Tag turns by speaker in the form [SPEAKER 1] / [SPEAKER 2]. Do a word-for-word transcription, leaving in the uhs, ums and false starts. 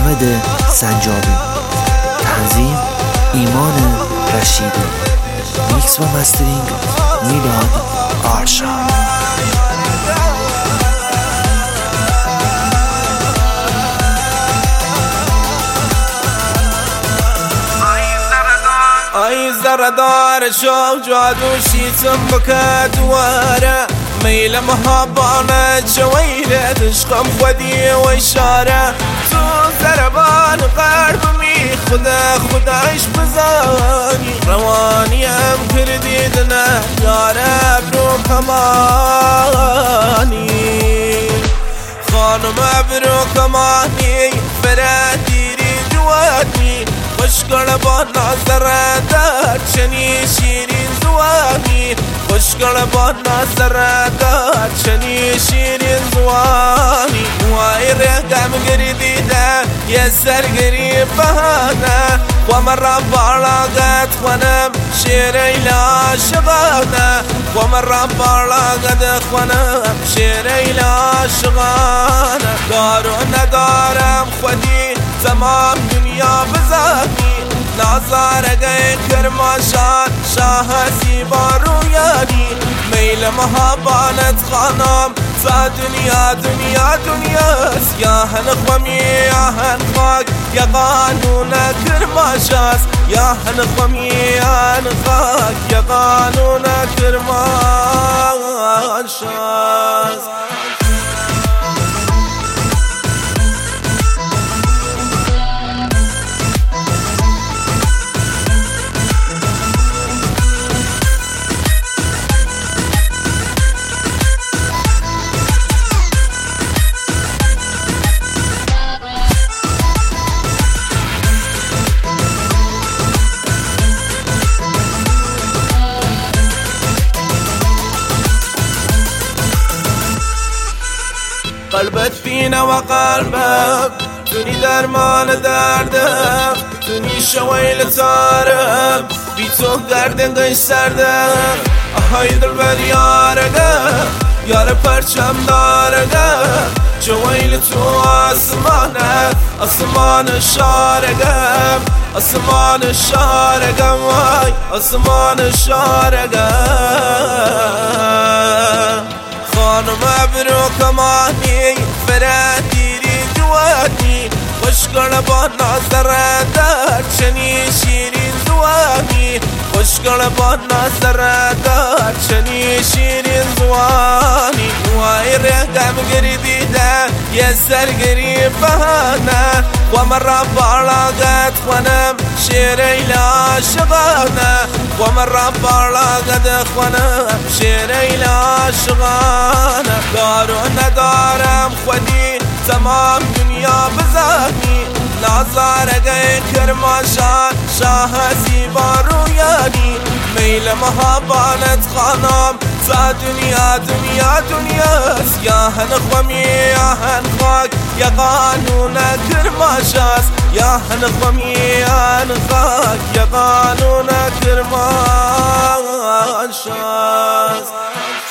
[SPEAKER 1] حامد سنجابی، تنظیم ایمان رشیدی، میکس و مسترینگ میلاد آرشا.
[SPEAKER 2] ای زردار شو جادو شیتم بکا دواره میل محبانه جویره دشقم خودی و اشاره تو زربان قلب می خدا خدایش بزانی روانیم کردی دنه یاره برو کمانی خانم برو کمانی برادیری جوانی خوشگل با نظر در چنی شیرین زوانی خوشگل با نظر در چنی شیرین زوانی وای رقم گردیده یه سرگری بهانه و من را بالاغت خونم شیر ایلا شغانه و من را بالاغت خونم شیر ایلا شغانه دارو ندارم خودی تمام دنیا بزانی نظاره گه کرماشان شاه زیبا رویانی میل محبانت خانم تا دنیا دنیا دنیاست یا هن خمی یا هن خاک یا قانون کرماشاست یا هن خمی یا هن خاک یا قانون کرماشاست. قلبت فينا وقلبك توني درمان دردم توني شويل تارم بی تو گردن گش سردم آهای دلبر یارگم یار پرچم دارگم جویل تو آسمانه آسمان شارگم آسمان شارگم وای آسمان شارگم خانم برو کمانی فرادیری جوانی خوشگل با نظر در چنی شیرین زوانی خوشگل با نظر در چنی شیرین زوانی وای رقم گردیده یه سرگری بهانه و من را بالاغت خونم شیر ایلا شغانه و من را بالاغت خونم شیر ایلا شغانه دارو ندارم خودی تمام دنیا بزانی نظاره گه کرماشان شاه زیبا رویانی میل محبانت خانم تا دنیا دنیا دنیاست یا هن خمی یا هن خاک یا قانون کرماشاست یا هن خمی یا هن خاک یا قانون کرماشاست.